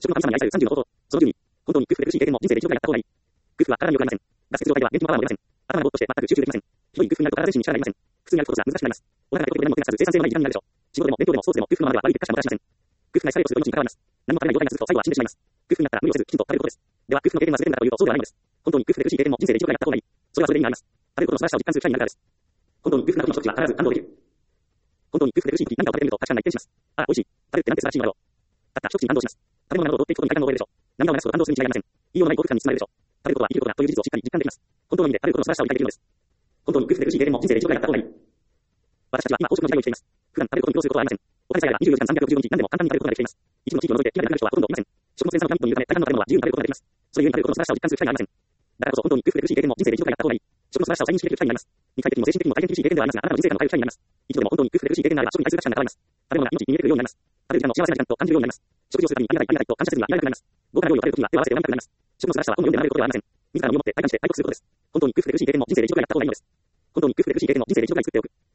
食の神様に愛される30の方法。その10に、本当に空腹で苦しい経験も人生で一度くらいやった方がいい。空腹は体によくありません。脱出状態では元気もパワーもありません。頭がぼーっとして全く集中できません。ひどい空腹になると体全身に力がありません。普通に歩くことすら難しくなります。お腹がペコペコでも手がつかず生産性のない時間になるでしょう。仕事でも勉強でもスポーツでも空腹のままでは悪い結果しかもたらしません。空腹がエスカレートすると命に関わります。何も食べない状態が続くと最後は死んでしまいます。空腹になったら無理をせずきちんと食べることです。では空腹の経験は全てだというとそうではないのです。本当に空腹で苦しい経験も人生で一度くらいやった方がいい。それはそれで意味があります。食べることの素晴らしさを実感する機会になるからです。本当に空腹な時の一口は必ず感動できる。本当に空腹で苦しい時何かを食べてみると価値観が一変します。ああ、美味しい。食べるってなんて素晴らしいのだろう。たった一口に感動します。食べ物などを取っていくことに快感を覚えるでしょう。涙を流すほど感動するに違いありません。言いようのない幸福感に包まれるでしょう。食べることは生きることだという事実をしっかり実感できます。本当の意味で食べることの素晴らしさを理解できるのです。本当に空腹で苦しい経験も人生で一度くらいやった方がいい。私たちは今高速の時代を生きています。普段食べることに要することはありません。お金さえあれば24時間365日何でも簡単に食べることができています。一部の地域を除いて嫌でなくなる人はほとんどいません。食の生産のピラミッドにいるため大半の食べ物は自由に食べることができます。それゆえに食べることの素晴らしさを実感する機会がありません。だからこそ本当に空腹で苦しい経験も人生で一度くらいやった方がいい。食の素晴らしさを再認識できる機会になります。肉体的にも精神的にも大変厳しい経験ではありますが、あなたの人生観の変える機会になります。一度でも本当に空腹で苦しい経験があれば食に対する価値観が変わります。食べ物が命に見えてくるようになります。食べる時間の幸せな時間と感じるようになります。食事をするたびにありがたいと感謝せずにはいられなくなります。豪華な料理を食べるときには手を合わせて拝みたくなります。食の素晴らしさは本を読んで学べることではありません。自らの身をもって体感して体得することです。本当に空腹で苦しい経験も人生で一度くらいやった方がいいのです。本当に空腹で苦しい経験も人生で一度くらい作っておく。